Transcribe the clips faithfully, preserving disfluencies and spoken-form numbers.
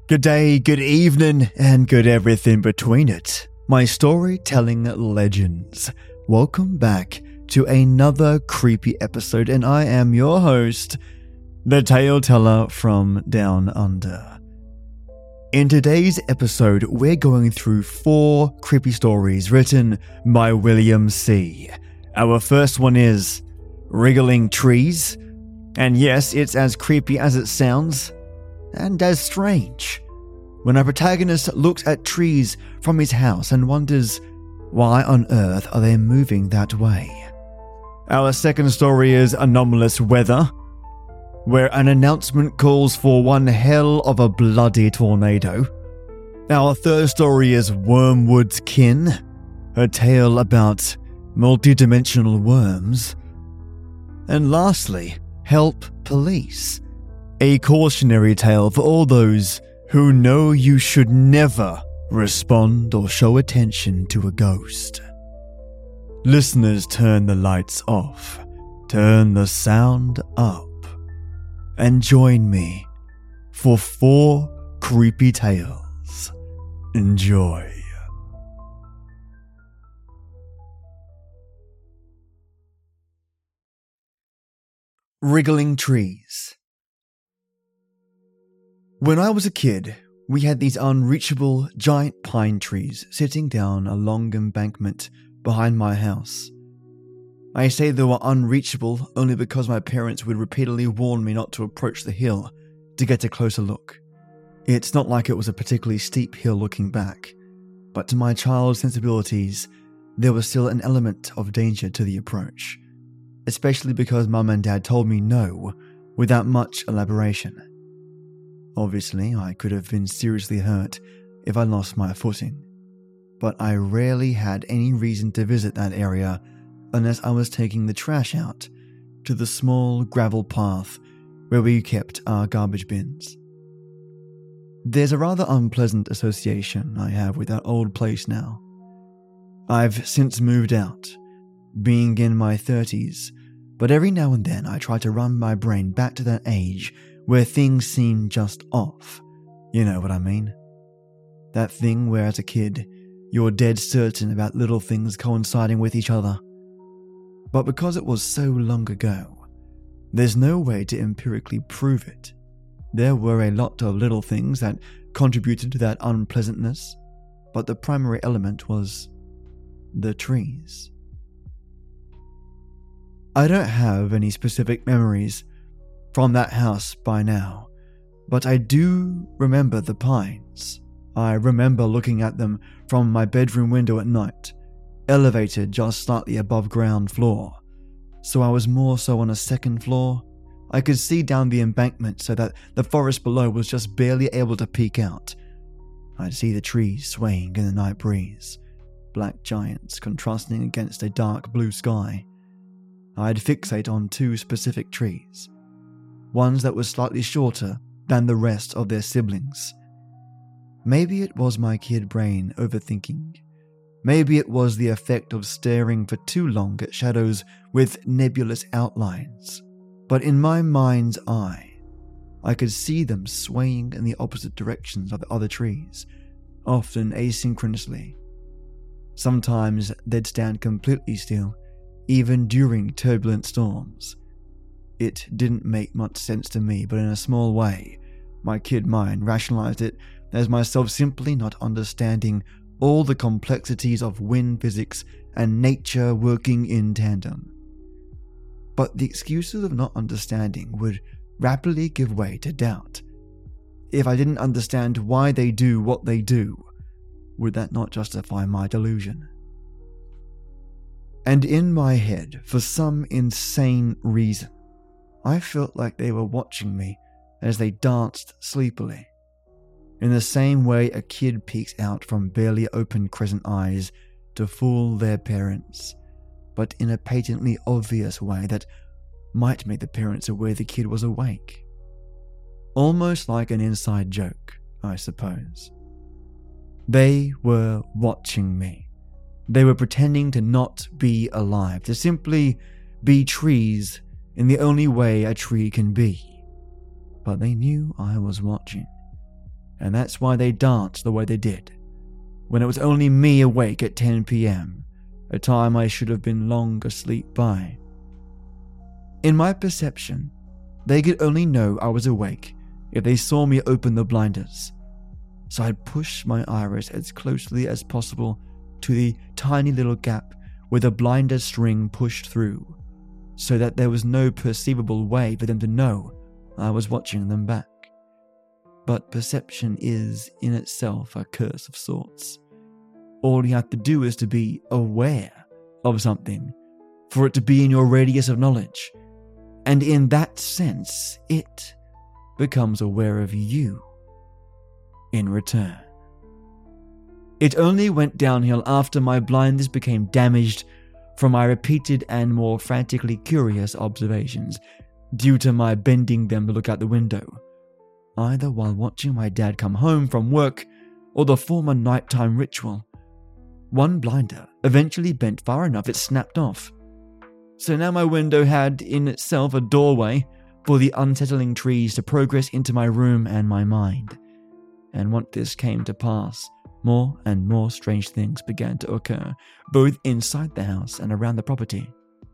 Good day, good evening, and good everything between it. My storytelling legends. Welcome back to another creepy episode, and I am your host, the Tale Teller from Down Under. In today's episode, we're going through four creepy stories written by William C. Our first one is Wriggling Trees, and yes, it's as creepy as it sounds, and as strange. When our protagonist looks at trees from his house and wonders why on earth are they moving that way. Our second story is Anomalous Weather, where an announcement calls for one hell of a bloody tornado. Our third story is Wormwood's Kin, a tale about multidimensional worms. And lastly, Help Police, a cautionary tale for all those who know you should never respond or show attention to a ghost. Listeners, turn the lights off, turn the sound up, and join me for four creepy tales. Enjoy. Wriggling Trees. When I was a kid, we had these unreachable giant pine trees sitting down a long embankment behind my house. I say they were unreachable only because my parents would repeatedly warn me not to approach the hill to get a closer look. It's not like it was a particularly steep hill looking back, but to my child's sensibilities, there was still an element of danger to the approach, especially because Mum and Dad told me no without much elaboration. Obviously, I could have been seriously hurt if I lost my footing, but I rarely had any reason to visit that area unless I was taking the trash out to the small gravel path where we kept our garbage bins. There's a rather unpleasant association I have with that old place now. I've since moved out, being in my thirties, but every now and then I try to run my brain back to that age where things seem just off. You know what I mean? That thing where as a kid, you're dead certain about little things coinciding with each other. But because it was so long ago, there's no way to empirically prove it. There were a lot of little things that contributed to that unpleasantness, but the primary element was the trees. I don't have any specific memories from that house by now, but I do remember the pines. I remember looking at them from my bedroom window at night, elevated just slightly above ground floor, so I was more so on a second floor. I could see down the embankment so that the forest below was just barely able to peek out. I'd see the trees swaying in the night breeze, black giants contrasting against a dark blue sky. I'd fixate on two specific trees, ones that were slightly shorter than the rest of their siblings. Maybe it was my kid brain overthinking. Maybe it was the effect of staring for too long at shadows with nebulous outlines. But in my mind's eye, I could see them swaying in the opposite directions of the other trees, often asynchronously. Sometimes they'd stand completely still, even during turbulent storms. It didn't make much sense to me, but in a small way, my kid mind rationalized it as myself simply not understanding all the complexities of wind physics and nature working in tandem. But the excuses of not understanding would rapidly give way to doubt. If I didn't understand why they do what they do, would that not justify my delusion? And in my head, for some insane reason, I felt like they were watching me as they danced sleepily. In the same way a kid peeks out from barely open crescent eyes to fool their parents, but in a patently obvious way that might make the parents aware the kid was awake. Almost like an inside joke, I suppose. They were watching me. They were pretending to not be alive, to simply be trees in the only way a tree can be. But they knew I was watching, and that's why they danced the way they did, when it was only me awake at ten p.m., a time I should have been long asleep by. In my perception, they could only know I was awake if they saw me open the blinders, so I'd push my iris as closely as possible to the tiny little gap where the blinder string pushed through, so that there was no perceivable way for them to know I was watching them back. But perception is, in itself, a curse of sorts. All you have to do is to be aware of something, for it to be in your radius of knowledge, and in that sense, it becomes aware of you in return. It only went downhill after my blindness became damaged from my repeated and more frantically curious observations, due to my bending them to look out the window, either while watching my dad come home from work or the former nighttime ritual. One blinder eventually bent far enough it snapped off. So now my window had in itself a doorway for the unsettling trees to progress into my room and my mind. And once this came to pass, more and more strange things began to occur, both inside the house and around the property.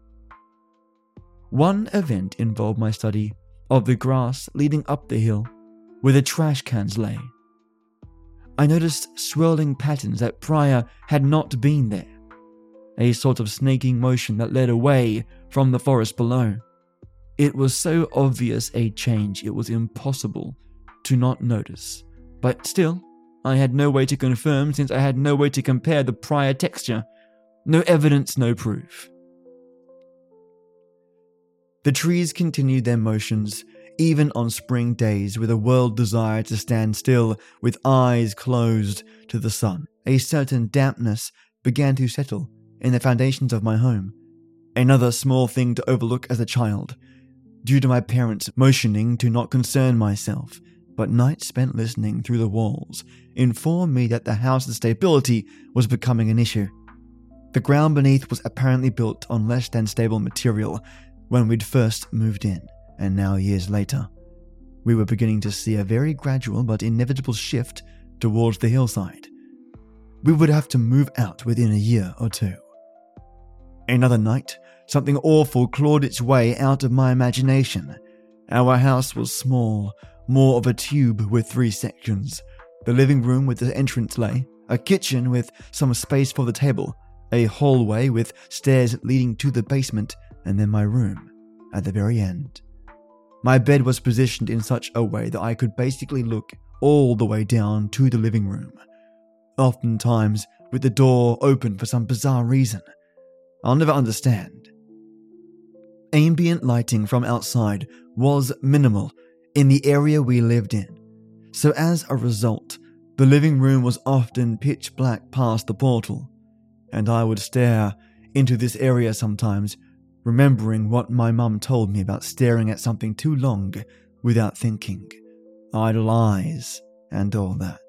One event involved my study of the grass leading up the hill where the trash cans lay. I noticed swirling patterns that prior had not been there, a sort of snaking motion that led away from the forest below. It was so obvious a change it was impossible to not notice, but still, I had no way to confirm since I had no way to compare the prior texture. No evidence, no proof. The trees continued their motions, even on spring days with a world desire to stand still with eyes closed to the sun. A certain dampness began to settle in the foundations of my home, another small thing to overlook as a child, due to my parents motioning to not concern myself, but nights spent listening through the walls informed me that the house's stability was becoming an issue. The ground beneath was apparently built on less than stable material when we'd first moved in, and now years later, we were beginning to see a very gradual but inevitable shift towards the hillside. We would have to move out within a year or two. Another night, something awful clawed its way out of my imagination. Our house was small, more of a tube with three sections. The living room with the entranceway, a kitchen with some space for the table, a hallway with stairs leading to the basement, and then my room at the very end. My bed was positioned in such a way that I could basically look all the way down to the living room, oftentimes with the door open for some bizarre reason I'll never understand. Ambient lighting from outside was minimal in the area we lived in, so as a result, the living room was often pitch black past the portal, and I would stare into this area sometimes, remembering what my mum told me about staring at something too long without thinking, idle eyes, and all that.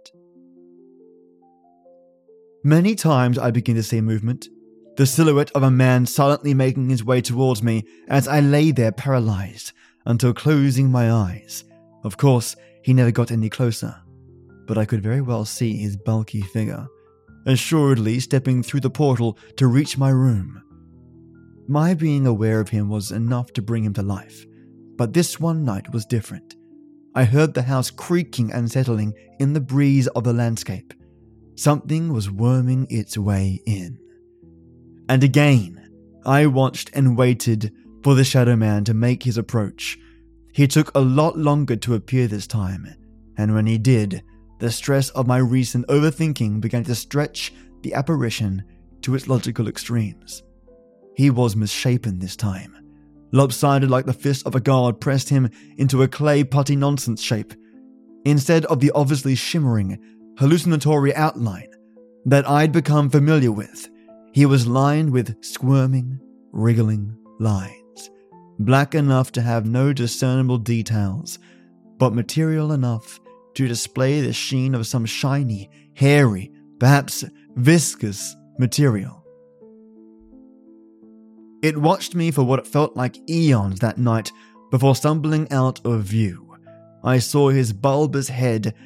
Many times I begin to see movement, the silhouette of a man silently making his way towards me as I lay there paralyzed until closing my eyes. Of course, he never got any closer, but I could very well see his bulky figure, assuredly stepping through the portal to reach my room. My being aware of him was enough to bring him to life, but this one night was different. I heard the house creaking and settling in the breeze of the landscape. Something was worming its way in. And again, I watched and waited for the Shadow Man to make his approach. He took a lot longer to appear this time, and when he did, the stress of my recent overthinking began to stretch the apparition to its logical extremes. He was misshapen this time. Lopsided like the fist of a god pressed him into a clay putty nonsense shape. Instead of the obviously shimmering, hallucinatory outline that I'd become familiar with, he was lined with squirming, wriggling lines, black enough to have no discernible details, but material enough to display the sheen of some shiny, hairy, perhaps viscous material. It watched me for what it felt like eons that night before stumbling out of view. I saw his bulbous head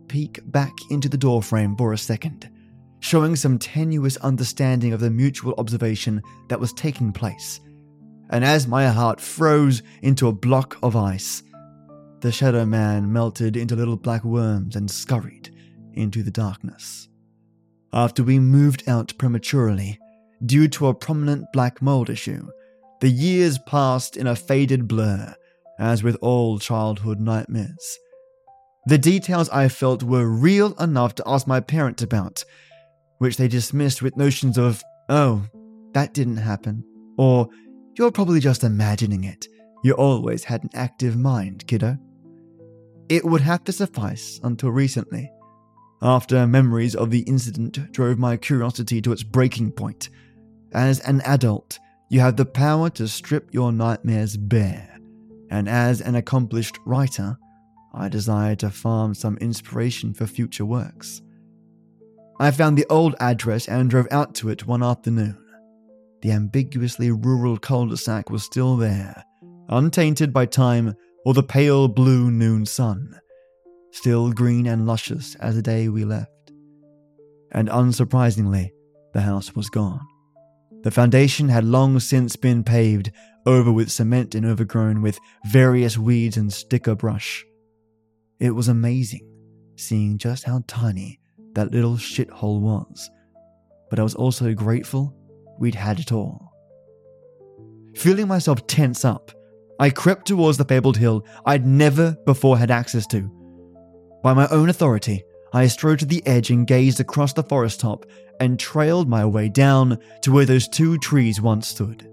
peek back into the doorframe for a second, showing some tenuous understanding of the mutual observation that was taking place. And as my heart froze into a block of ice, the Shadow Man melted into little black worms and scurried into the darkness. After we moved out prematurely, due to a prominent black mold issue, the years passed in a faded blur, as with all childhood nightmares. The details I felt were real enough to ask my parents about, which they dismissed with notions of, oh, that didn't happen, or you're probably just imagining it. You always had an active mind, kiddo. It would have to suffice until recently, after memories of the incident drove my curiosity to its breaking point. As an adult, you have the power to strip your nightmares bare, and as an accomplished writer, I desired to farm some inspiration for future works. I found the old address and drove out to it one afternoon. The ambiguously rural cul-de-sac was still there, untainted by time or the pale blue noon sun, still green and luscious as the day we left. And unsurprisingly, the house was gone. The foundation had long since been paved over with cement and overgrown with various weeds and sticker brush. It was amazing seeing just how tiny that little shithole was, but I was also grateful we'd had it all. Feeling myself tense up, I crept towards the fabled hill I'd never before had access to. By my own authority, I strode to the edge and gazed across the forest top and trailed my way down to where those two trees once stood.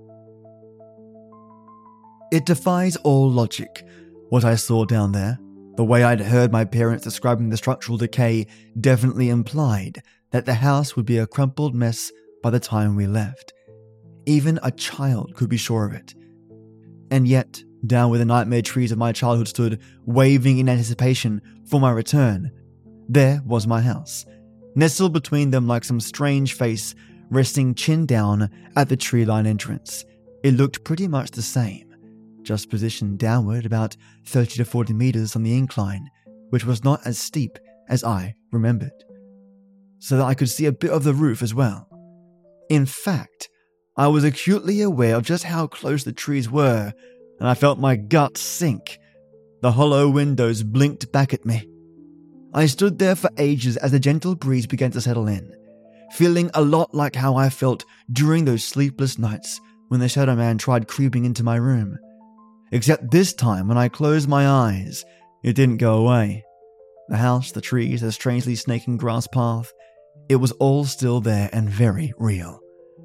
It defies all logic, what I saw down there. The way I'd heard my parents describing the structural decay definitely implied that the house would be a crumpled mess by the time we left. Even a child could be sure of it. And yet, down where the nightmare trees of my childhood stood, waving in anticipation for my return, there was my house, nestled between them like some strange face, resting chin down at the tree line entrance. It looked pretty much the same, just positioned downward about thirty to forty meters on the incline, which was not as steep as I remembered, so that I could see a bit of the roof as well. In fact, I was acutely aware of just how close the trees were, and I felt my gut sink. The hollow windows blinked back at me. I stood there for ages as the gentle breeze began to settle in, feeling a lot like how I felt during those sleepless nights when the Shadow Man tried creeping into my room. Except this time, when I closed my eyes, it didn't go away. The house, the trees, the strangely snaking grass path, it was all still there and very real.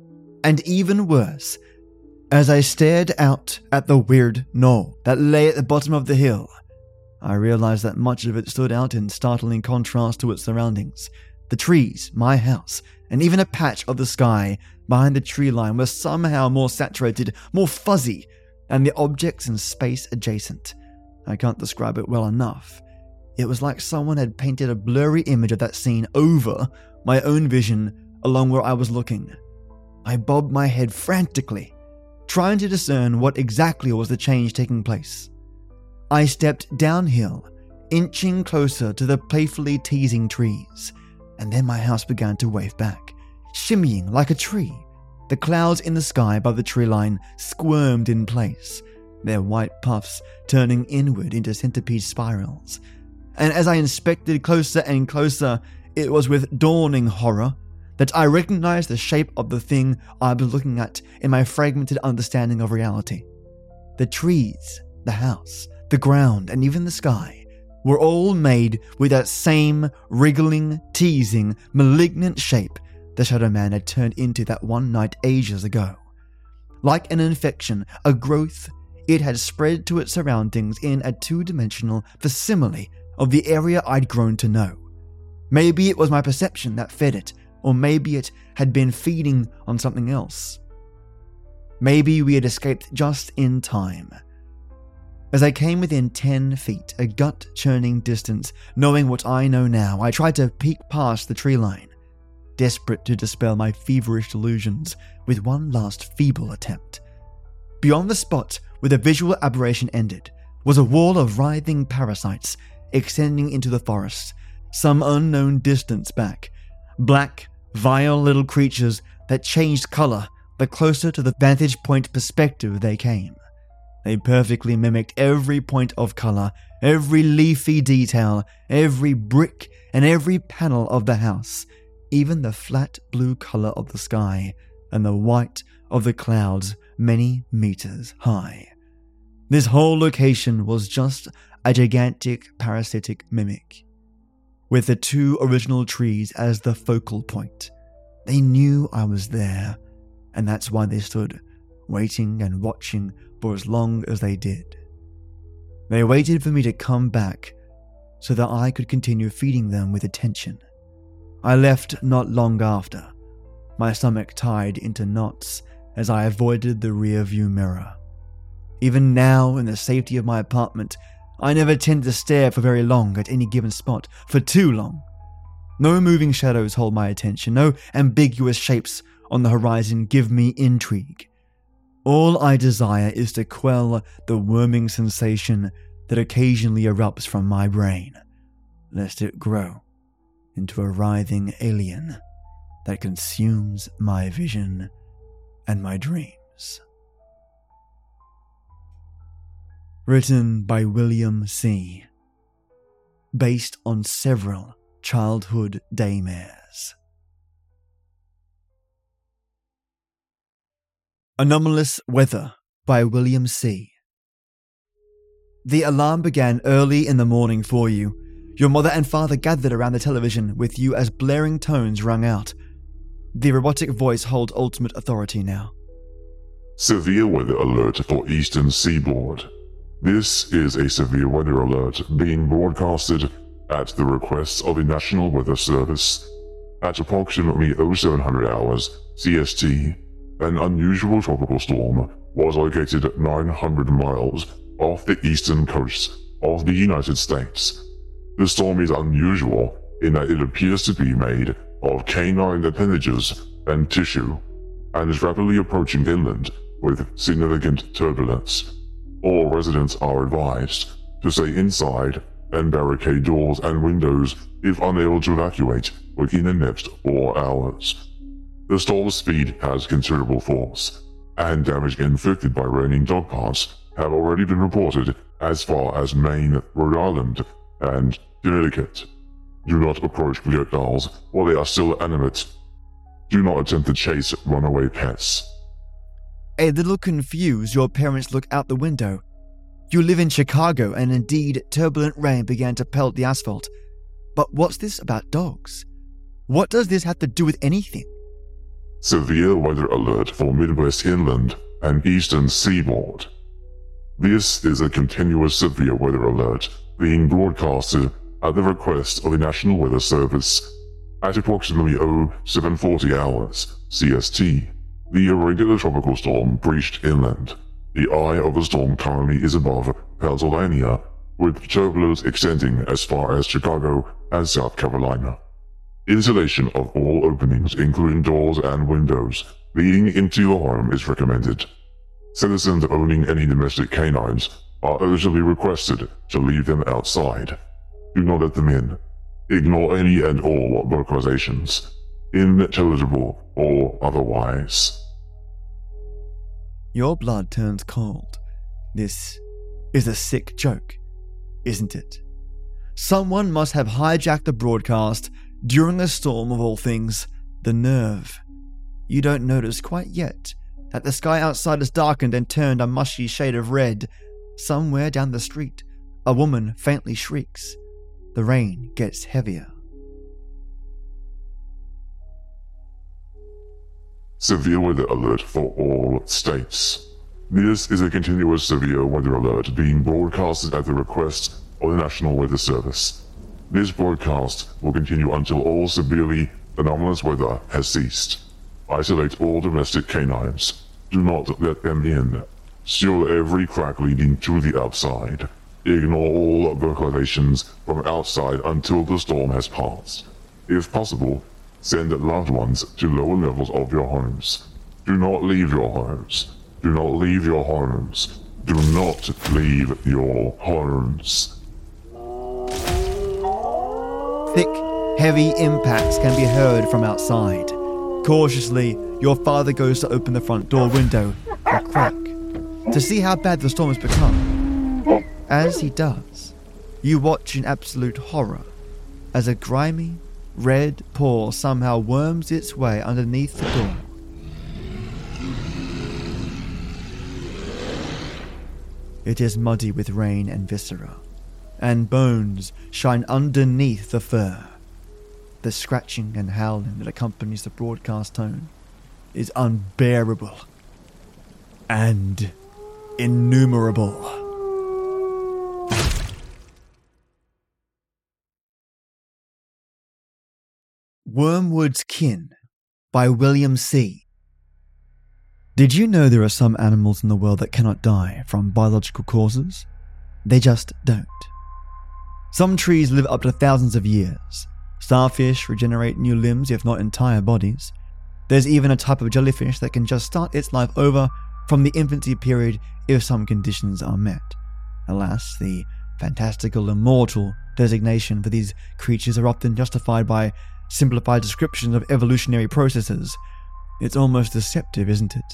And even worse, as I stared out at the weird knoll that lay at the bottom of the hill, I realized that much of it stood out in startling contrast to its surroundings. The trees, my house, and even a patch of the sky behind the tree line were somehow more saturated, more fuzzy, and the objects in space adjacent. I can't describe it well enough. It was like someone had painted a blurry image of that scene over my own vision along where I was looking. I bobbed my head frantically, trying to discern what exactly was the change taking place. I stepped downhill, inching closer to the playfully teasing trees, and then my house began to wave back, shimmying like a tree. The clouds in the sky above the tree line squirmed in place, their white puffs turning inward into centipede spirals. And as I inspected closer and closer, it was with dawning horror that I recognized the shape of the thing I was looking at in my fragmented understanding of reality. The trees, the house, the ground, and even the sky were all made with that same wriggling, teasing, malignant shape the Shadow Man had turned into that one night ages ago. Like an infection, a growth, it had spread to its surroundings in a two-dimensional facsimile of the area I'd grown to know. Maybe it was my perception that fed it, or maybe it had been feeding on something else. Maybe we had escaped just in time. As I came within ten feet, a gut-churning distance, knowing what I know now, I tried to peek past the tree line, desperate to dispel my feverish delusions with one last feeble attempt. Beyond the spot where the visual aberration ended was a wall of writhing parasites extending into the forest, some unknown distance back. Black, vile little creatures that changed color the closer to the vantage point perspective they came. They perfectly mimicked every point of color, every leafy detail, every brick, and every panel of the house, even the flat blue color of the sky and the white of the clouds many meters high. This whole location was just a gigantic parasitic mimic, with the two original trees as the focal point. They knew I was there, and that's why they stood, waiting and watching for as long as they did. They waited for me to come back so that I could continue feeding them with attention. I left not long after, my stomach tied into knots as I avoided the rear view mirror. Even now, in the safety of my apartment, I never tend to stare for very long at any given spot, for too long. No moving shadows hold my attention, no ambiguous shapes on the horizon give me intrigue. All I desire is to quell the worming sensation that occasionally erupts from my brain, lest it grow into a writhing alien that consumes my vision and my dreams. Written by William C. Based on several childhood daymares. Anomalous Weather by William C. The alarm began early in the morning for you. Your mother and father gathered around the television with you as blaring tones rung out. The robotic voice holds ultimate authority now. Severe weather alert for Eastern Seaboard. This is a severe weather alert being broadcasted at the request of the National Weather Service. At approximately oh seven hundred hours C S T, an unusual tropical storm was located nine hundred miles off the eastern coast of the United States. The storm is unusual in that it appears to be made of canine appendages and tissue, and is rapidly approaching inland with significant turbulence. All residents are advised to stay inside and barricade doors and windows if unable to evacuate within the next four hours. The storm's speed has considerable force, and damage inflicted by raining dog parts have already been reported as far as Maine, Rhode Island, and Connecticut. Do not approach projectiles while they are still animate. Do not attempt to chase runaway pets. A little confused, your parents look out the window. You live in Chicago, and indeed, turbulent rain began to pelt the asphalt. But what's this about dogs? What does this have to do with anything? Severe weather alert for Midwest inland and Eastern Seaboard. This is a continuous severe weather alert being broadcasted at the request of the National Weather Service. At approximately oh seven forty hours C S T, the irregular tropical storm breached inland. The eye of the storm currently is above Pennsylvania, with turbulence extending as far as Chicago and South Carolina. Insulation of all openings, including doors and windows, leading into your home is recommended. Citizens owning any domestic canines are urgently requested to leave them outside. Do not let them in. Ignore any and all vocalizations, intelligible or otherwise. Your blood turns cold. This is a sick joke, isn't it? Someone must have hijacked the broadcast during a storm of all things. The nerve. You don't notice quite yet that the sky outside has darkened and turned a mushy shade of red. Somewhere down the street, a woman faintly shrieks. The rain gets heavier. Severe weather alert for all states. This is a continuous severe weather alert being broadcasted at the request of the National Weather Service. This broadcast will continue until all severely anomalous weather has ceased. Isolate all domestic canines. Do not let them in. Seal every crack leading to the outside. Ignore all vocalizations from outside until the storm has passed. If possible, send loved ones to lower levels of your homes. Do not leave your homes. Do not leave your homes. Do not leave your homes. Thick, heavy impacts can be heard from outside. Cautiously, your father goes to open the front door window a crack to see how bad the storm has become. As he does, you watch in absolute horror as a grimy, red paw somehow worms its way underneath the door. It is muddy with rain and viscera, and bones shine underneath the fur. The scratching and howling that accompanies the broadcast tone is unbearable and innumerable. Wormwood's Kin by William C. Did you know there are some animals in the world that cannot die from biological causes? They just don't. Some trees live up to thousands of years. Starfish regenerate new limbs, if not entire bodies. There's even a type of jellyfish that can just start its life over from the infancy period if some conditions are met. Alas, the fantastical immortal designation for these creatures are often justified by simplified descriptions of evolutionary processes. It's almost deceptive, isn't it?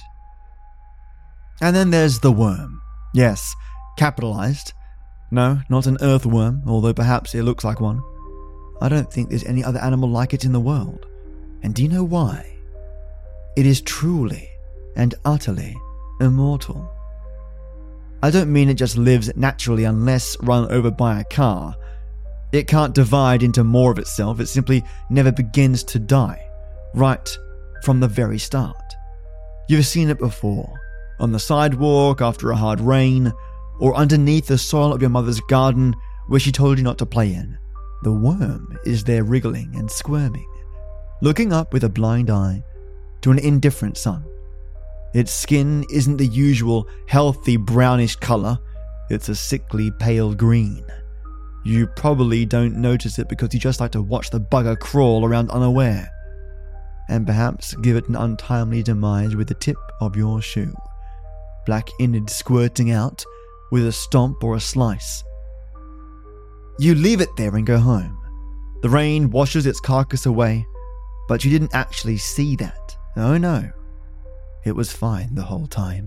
And then there's the worm. Yes, capitalized. No, not an earthworm, although perhaps it looks like one. I don't think there's any other animal like it in the world. And do you know why? It is truly and utterly immortal. I don't mean it just lives naturally unless run over by a car. It can't divide into more of itself, it simply never begins to die, right from the very start. You've seen it before, on the sidewalk after a hard rain, or underneath the soil of your mother's garden where she told you not to play in. The worm is there wriggling and squirming, looking up with a blind eye to an indifferent sun. Its skin isn't the usual healthy brownish color, it's a sickly pale green. You probably don't notice it because you just like to watch the bugger crawl around unaware, and perhaps give it an untimely demise with the tip of your shoe, black innards squirting out with a stomp or a slice. You leave it there and go home. The rain washes its carcass away, but you didn't actually see that. Oh no, it was fine the whole time.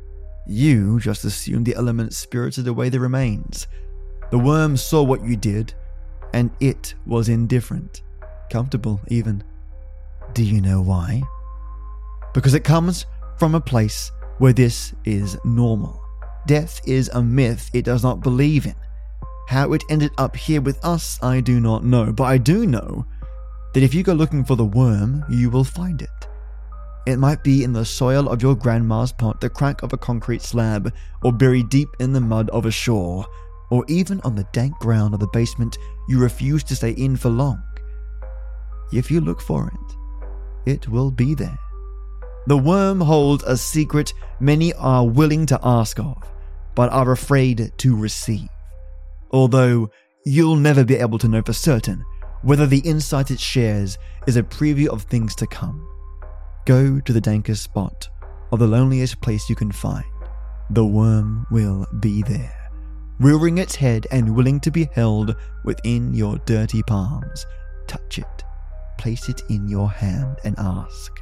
You just assumed the elements spirited away the remains. The worm saw what you did, and it was indifferent, comfortable even. Do you know why? Because it comes from a place where this is normal. Death is a myth it does not believe in. How it ended up here with us, I do not know, but I do know that if you go looking for the worm, you will find it. It might be in the soil of your grandma's pot, the crack of a concrete slab, or buried deep in the mud of a shore, or even on the dank ground of the basement you refuse to stay in for long. If you look for it, it will be there. The worm holds a secret many are willing to ask of, but are afraid to receive. Although you'll never be able to know for certain whether the insight it shares is a preview of things to come. Go to the dankest spot or the loneliest place you can find. The worm will be there, rearing its head and willing to be held within your dirty palms. Touch it, place it in your hand and ask,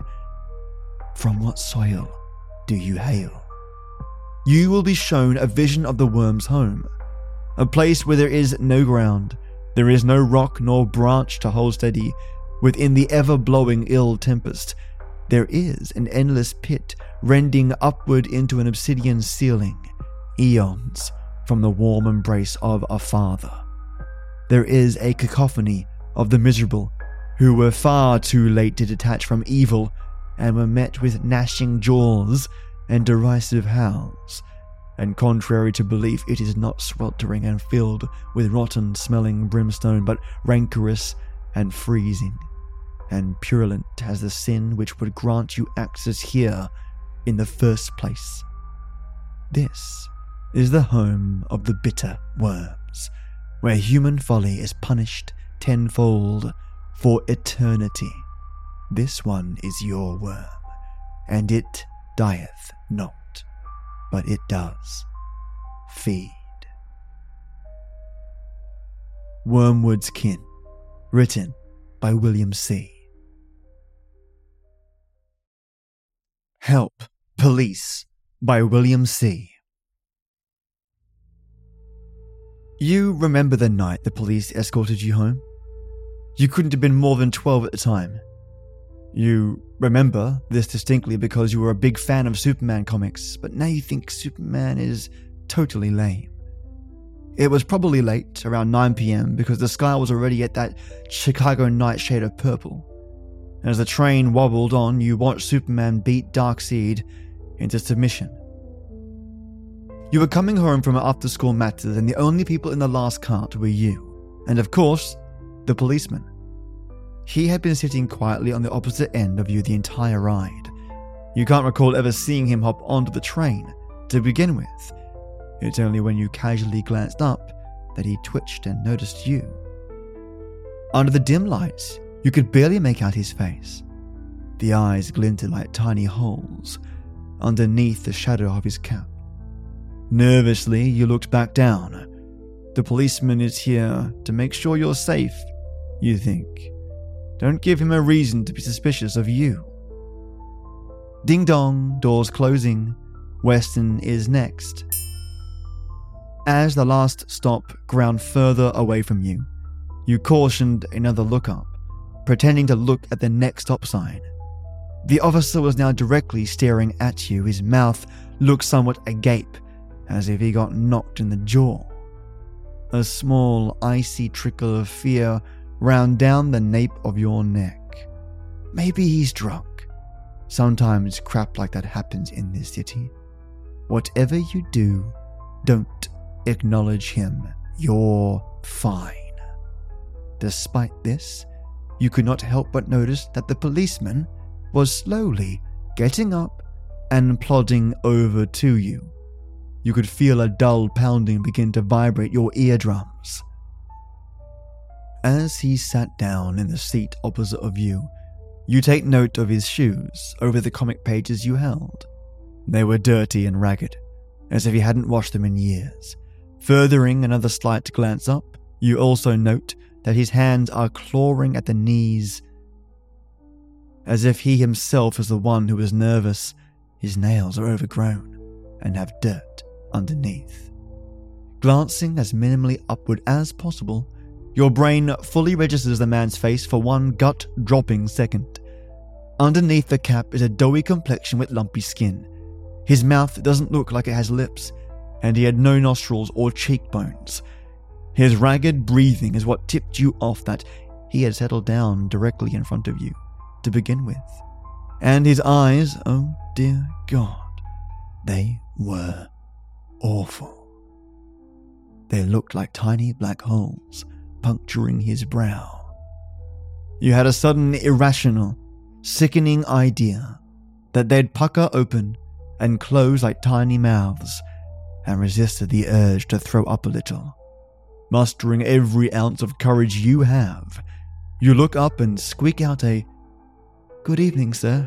"From what soil do you hail?" You will be shown a vision of the worm's home, a place where there is no ground, there is no rock nor branch to hold steady. Within the ever-blowing ill tempest, there is an endless pit rending upward into an obsidian ceiling, eons from the warm embrace of a father. There is a cacophony of the miserable who were far too late to detach from evil and were met with gnashing jaws and derisive howls. And contrary to belief, it is not sweltering and filled with rotten-smelling brimstone, but rancorous and freezing, and purulent as the sin which would grant you access here in the first place. This is the home of the bitter worms, where human folly is punished tenfold for eternity. This one is your worm, and it dieth not, but it does feed. Wormwood's Kin written by William C. Help, Police by William C. You remember the night the police escorted you home? You couldn't have been more than twelve at the time. You remember this distinctly because you were a big fan of Superman comics, but now you think Superman is totally lame. It was probably late, around nine p.m, because the sky was already at that Chicago night shade of purple. As the train wobbled on, you watched Superman beat Darkseid into submission. You were coming home from after-school matters, and the only people in the last cart were you, and of course, the policeman. He had been sitting quietly on the opposite end of you the entire ride. You can't recall ever seeing him hop onto the train to begin with. It's only when you casually glanced up that he twitched and noticed you. Under the dim lights, you could barely make out his face. The eyes glinted like tiny holes underneath the shadow of his cap. Nervously, you looked back down. The policeman is here to make sure you're safe, you think. Don't give him a reason to be suspicious of you. Ding dong, doors closing. Weston is next. As the last stop ground further away from you, you cautioned another look up, pretending to look at the next stop sign. The officer was now directly staring at you. His mouth looked somewhat agape, as if he got knocked in the jaw. A small, icy trickle of fear ran down the nape of your neck. Maybe he's drunk. Sometimes crap like that happens in this city. Whatever you do, don't acknowledge him. You're fine. Despite this, you could not help but notice that the policeman was slowly getting up and plodding over to you. You could feel a dull pounding begin to vibrate your eardrums. As he sat down in the seat opposite of you, you take note of his shoes over the comic pages you held. They were dirty and ragged, as if he hadn't washed them in years. Furthering another slight glance up, you also note that his hands are clawing at the knees, as if he himself is the one who is nervous. His nails are overgrown and have dirt underneath. Glancing as minimally upward as possible, your brain fully registers the man's face for one gut-dropping second. Underneath the cap is a doughy complexion with lumpy skin. His mouth doesn't look like it has lips, and he had no nostrils or cheekbones. His ragged breathing is what tipped you off that he had settled down directly in front of you to begin with. And his eyes, oh dear God, they were awful. They looked like tiny black holes puncturing his brow. You had a sudden irrational, sickening idea that they'd pucker open and close like tiny mouths, and resisted the urge to throw up a little. Mustering every ounce of courage you have, you look up and squeak out a, "Good evening, sir."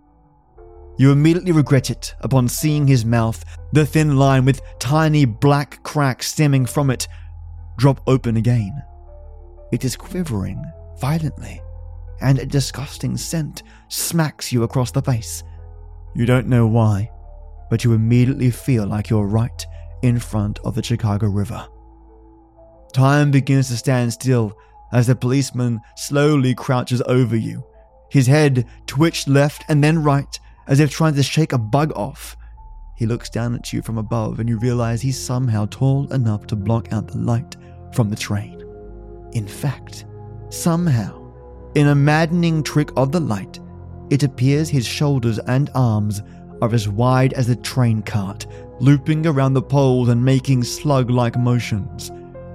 You immediately regret it upon seeing his mouth, the thin line with tiny black cracks stemming from it, drop open again. It is quivering violently, and a disgusting scent smacks you across the face. You don't know why, but you immediately feel like you're right in front of the Chicago River. Time begins to stand still as the policeman slowly crouches over you. His head twitched left and then right, as if trying to shake a bug off. He looks down at you from above, and you realize he's somehow tall enough to block out the light from the train. In fact, somehow, in a maddening trick of the light, it appears his shoulders and arms are as wide as a train cart, looping around the poles and making slug-like motions.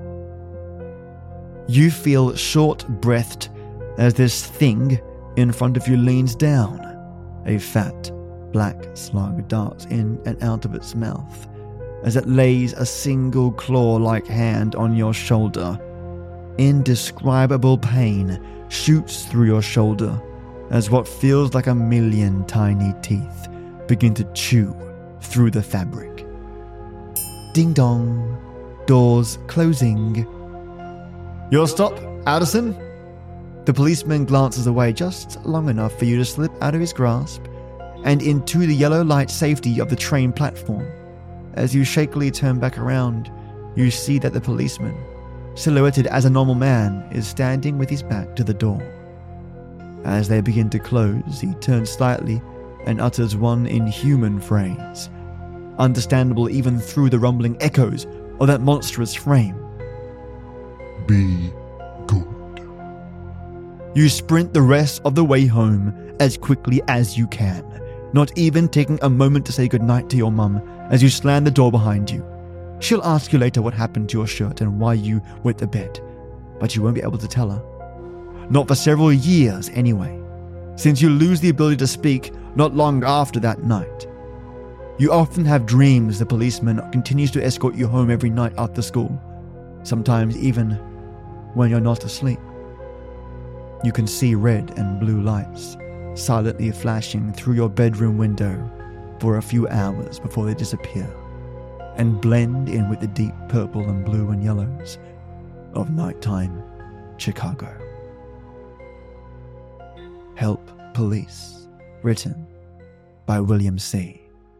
You feel short-breathed as this thing in front of you leans down. A fat, black slug darts in and out of its mouth as it lays a single claw-like hand on your shoulder. Indescribable pain shoots through your shoulder as what feels like a million tiny teeth begin to chew through the fabric. Ding dong, doors closing. "Your stop, Addison," The policeman glances away just long enough for you to slip out of his grasp and into the yellow light safety of the train platform. As you shakily turn back around, you see that the policeman, silhouetted as a normal man, is standing with his back to the door. As they begin to close, he turns slightly and utters one inhuman phrase, understandable even through the rumbling echoes of that monstrous frame. Be good. You sprint the rest of the way home as quickly as you can, not even taking a moment to say goodnight to your mum as you slam the door behind you. She'll ask you later what happened to your shirt and why you went to bed, but you won't be able to tell her. Not for several years anyway, since you lose the ability to speak not long after that night. You often have dreams the policeman continues to escort you home every night after school, sometimes even when you're not asleep. You can see red and blue lights silently flashing through your bedroom window for a few hours before they disappear and blend in with the deep purple and blue and yellows of nighttime Chicago. Help Police, written by William C.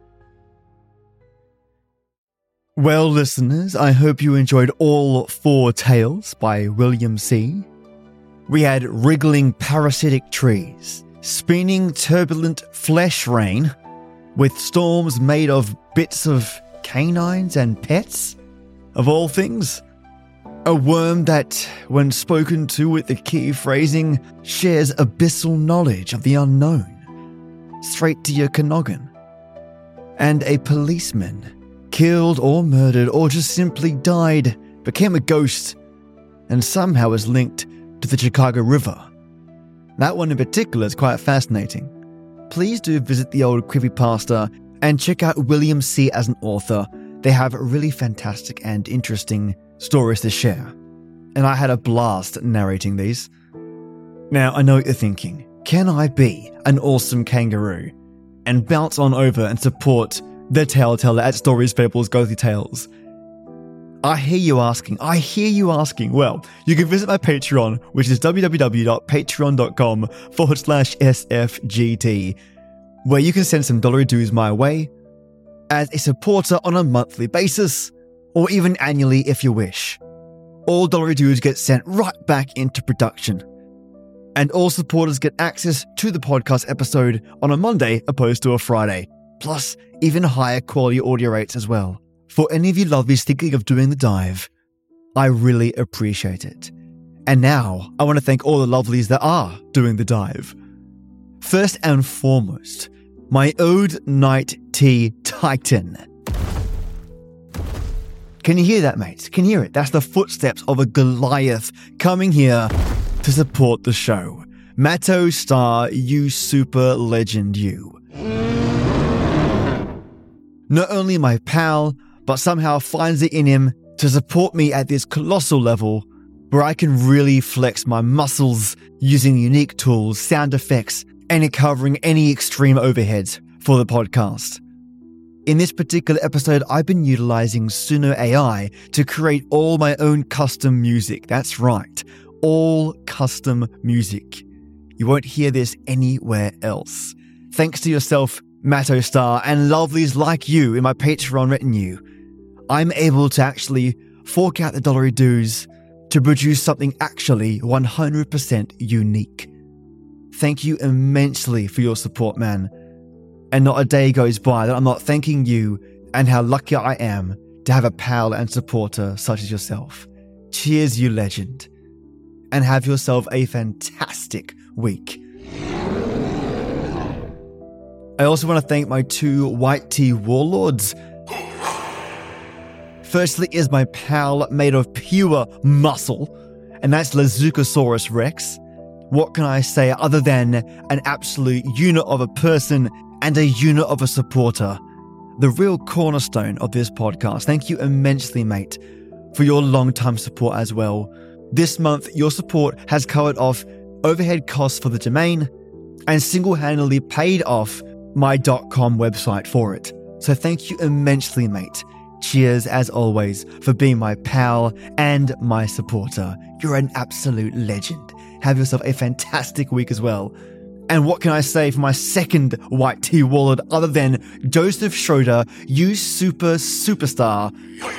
Well, listeners, I hope you enjoyed all four tales by William C. We had wriggling parasitic trees, spinning turbulent flesh rain, with storms made of bits of canines and pets, of all things. A worm that, when spoken to with the key phrasing, shares abyssal knowledge of the unknown, straight to your noggin. And a policeman, killed or murdered or just simply died, became a ghost, and somehow is linked to the Chicago River. That one in particular is quite fascinating. Please do visit the old creepypasta and check out William C. as an author. They have really fantastic and interesting stories to share. And I had a blast narrating these. Now, I know what you're thinking. Can I be an awesome kangaroo and bounce on over and support the Tellteller at Stories, Fables, Ghostly Tales? I hear you asking. I hear you asking. Well, you can visit my Patreon, which is www.patreon.com forward slash SFGT, where you can send some dollar dues my way as a supporter on a monthly basis, or even annually if you wish. All dollar dues get sent right back into production. And all supporters get access to the podcast episode on a Monday opposed to a Friday, plus even higher quality audio rates as well. For any of you lovelies thinking of doing the dive, I really appreciate it. And now, I want to thank all the lovelies that are doing the dive. First and foremost, my Ode Night Tea Titan. Can you hear that, mates? Can you hear it? That's the footsteps of a Goliath coming here to support the show. Matto Star, you super legend, you. Not only my pal, but somehow finds it in him to support me at this colossal level where I can really flex my muscles using unique tools, sound effects, and covering any extreme overheads for the podcast. In this particular episode, I've been utilizing Suno A I to create all my own custom music. That's right, all custom music. You won't hear this anywhere else. Thanks to yourself, Matto Star, and lovelies like you in my Patreon retinue, I'm able to actually fork out the dollar dues to produce something actually one hundred percent unique. Thank you immensely for your support, man. And not a day goes by that I'm not thanking you and how lucky I am to have a pal and supporter such as yourself. Cheers, you legend. And have yourself a fantastic week. I also want to thank my two white tea warlords. Firstly is my pal made of pure muscle, and that's Lazukosaurus Rex. What can I say other than an absolute unit of a person and a unit of a supporter? The real cornerstone of this podcast. Thank you immensely, mate, for your long-time support as well. This month, your support has covered off overhead costs for the domain and single-handedly paid off my .com website for it. So thank you immensely, mate. Cheers, as always, for being my pal and my supporter. You're an absolute legend. have yourself a fantastic week as well. And what can I say for my second white tea wallet other than Joseph Schroeder, you super superstar.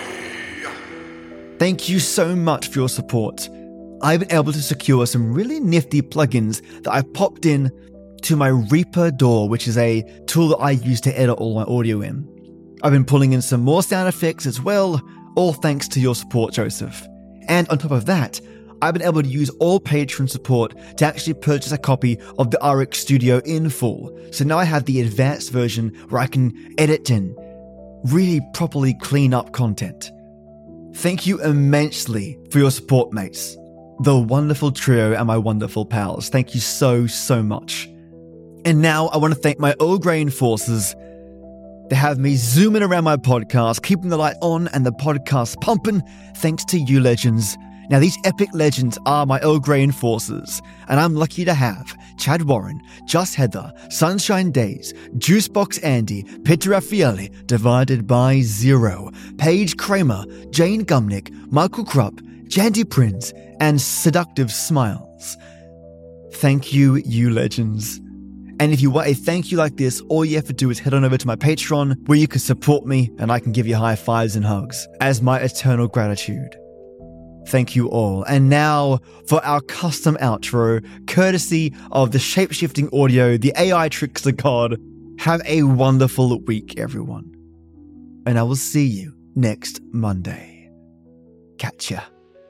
Thank you so much for your support. I've been able to secure some really nifty plugins that I popped in to my Reaper D A W, which is a tool that I use to edit all my audio in. I've been pulling in some more sound effects as well, all thanks to your support, Joseph. And on top of that, I've been able to use all Patreon support to actually purchase a copy of the R X Studio in full. So now I have the advanced version where I can edit and really properly clean up content. Thank you immensely for your support, mates. The wonderful trio and my wonderful pals. Thank you so, so much. And now I want to thank my Earl Grey enforcers. They have me zooming around my podcast, keeping the light on and the podcast pumping, thanks to you legends. Now, these epic legends are my Earl Grey enforcers, and I'm lucky to have Chad Warren, Just Heather, Sunshine Days, Juicebox Andy, Peter Raffaele, divided by zero, Paige Kramer, Jane Gumnick, Michael Krupp, Jandy Prince, and Seductive Smiles. Thank you, you legends. And if you want a thank you like this, all you have to do is head on over to my Patreon, where you can support me and I can give you high fives and hugs as my eternal gratitude. Thank you all. And now for our custom outro, courtesy of the shape-shifting audio, the A I trickster god. Have a wonderful week, everyone. And I will see you next Monday. Catch ya.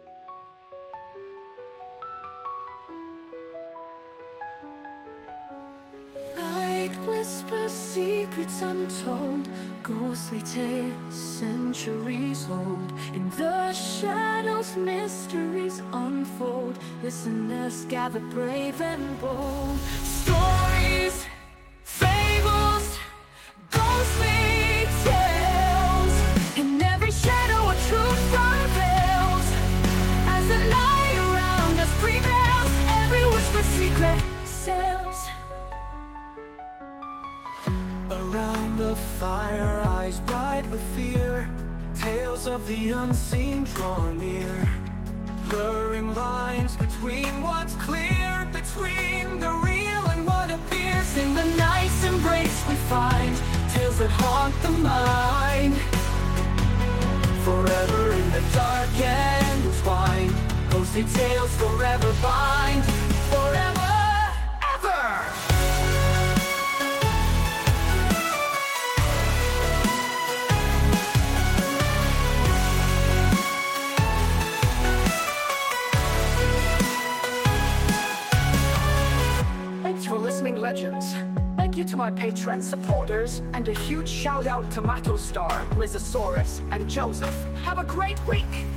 Whisper secrets untold, ghostly tales centuries old. In the shadows mysteries unfold. Listeners gather brave and bold. Stories, fables, ghostly tales. In every shadow a truth unveils. As the night around us prevails, every whispered secret sails. Around the fire, eyes bright with fear, tales of the unseen draw near. Blurring lines between what's clear, between the real and what appears. In the night's embrace we find tales that haunt the mind. Forever in the dark and entwined, ghostly tales forever bind. Forever, ever! For listening, legends. Thank you to my Patreon supporters, and a huge shout out to Matostar, Lizosaurus, and Joseph. Have a great week!